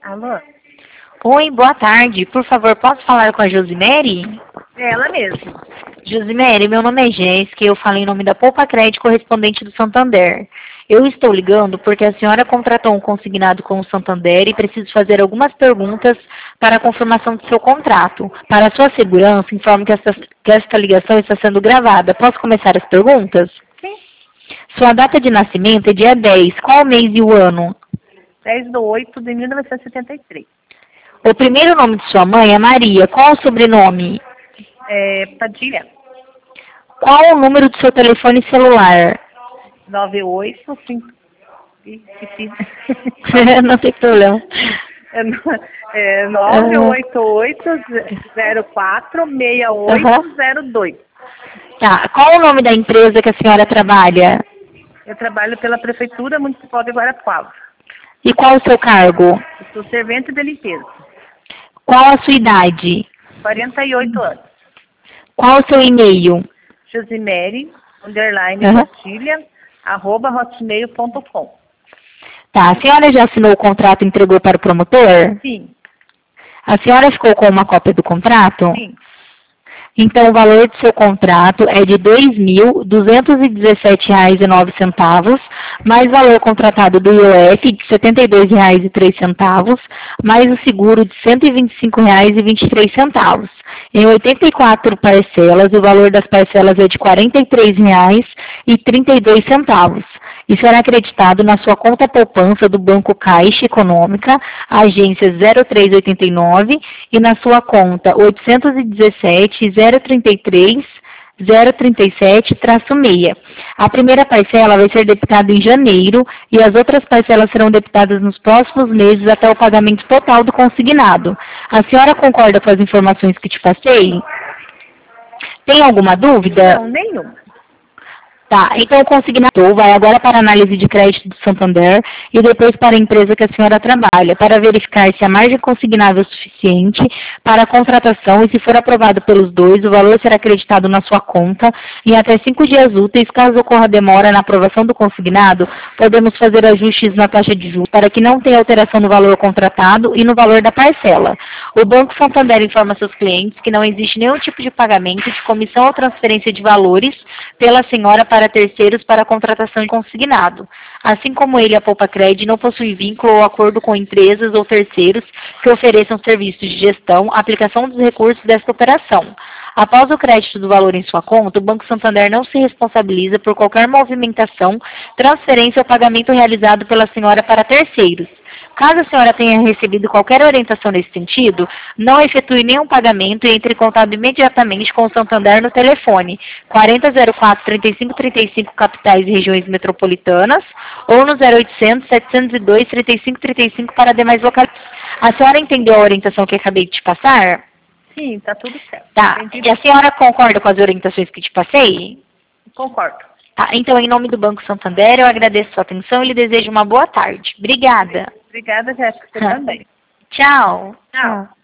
Alô? Oi, boa tarde. Por favor, posso falar com a Josimere? É ela mesma. Josimere, meu nome é Jéssica e eu falo em nome da Poupa Crédito correspondente do Santander. Eu estou ligando porque a senhora contratou um consignado com o Santander e preciso fazer algumas perguntas para a confirmação do seu contrato. Para sua segurança, informo que esta ligação está sendo gravada. Posso começar as perguntas? Sim. Sua data de nascimento é dia 10. Qual o mês e o ano? 10/8/1973. O primeiro nome de sua mãe é Maria. Qual o sobrenome? Padilha. Qual o número do seu telefone celular? 985. Esqueci. Não tem problema. 988046802. Tá. Qual o nome da empresa que a senhora trabalha? Eu trabalho pela Prefeitura Municipal de Guarapuava. E qual o seu cargo? Eu sou servente de limpeza. Qual a sua idade? 48 anos. Qual o seu e-mail? Josimere, Padilha, @hotmail.com. Tá. A senhora já assinou o contrato e entregou para o promotor? Sim. A senhora ficou com uma cópia do contrato? Sim. Então, o valor do seu contrato é de R$ 2.217,09, mais valor contratado do IOF de R$ 72,03, mais o seguro de R$ 125,23. Em 84 parcelas, o valor das parcelas é de R$ 43,32 e será acreditado na sua conta poupança do Banco Caixa Econômica, agência 0389, e na sua conta 817-033-037-6. A primeira parcela vai ser debitada em janeiro e as outras parcelas serão debitadas nos próximos meses até o pagamento total do consignado. A senhora concorda com as informações que te passei? Tem alguma dúvida? Não, nenhuma. Tá, então o consignado vai agora para a análise de crédito do Santander e depois para a empresa que a senhora trabalha, para verificar se a margem consignável é suficiente para a contratação e se for aprovado pelos dois, o valor será acreditado na sua conta em até 5 dias úteis. Caso ocorra demora na aprovação do consignado, podemos fazer ajustes na taxa de juros para que não tenha alteração no valor contratado e no valor da parcela. O Banco Santander informa seus clientes que não existe nenhum tipo de pagamento de comissão ou transferência de valores pela senhora para terceiros para a contratação de consignado. Assim como ele, a Poupa Crédito não possui vínculo ou acordo com empresas ou terceiros que ofereçam serviços de gestão, aplicação dos recursos desta operação. Após o crédito do valor em sua conta, o Banco Santander não se responsabiliza por qualquer movimentação, transferência ou pagamento realizado pela senhora para terceiros. Caso a senhora tenha recebido qualquer orientação nesse sentido, não efetue nenhum pagamento e entre em contato imediatamente com o Santander no telefone 4004-3535, capitais e regiões metropolitanas, ou no 0800-702-3535 para demais locais. A senhora entendeu a orientação que acabei de te passar? Sim, tá tudo certo. Tá. Entendi. E a senhora concorda com as orientações que te passei? Concordo. Tá. Então, em nome do Banco Santander, eu agradeço a sua atenção e lhe desejo uma boa tarde. Obrigada. Obrigada, Jéssica. Você também. Tchau. Tchau.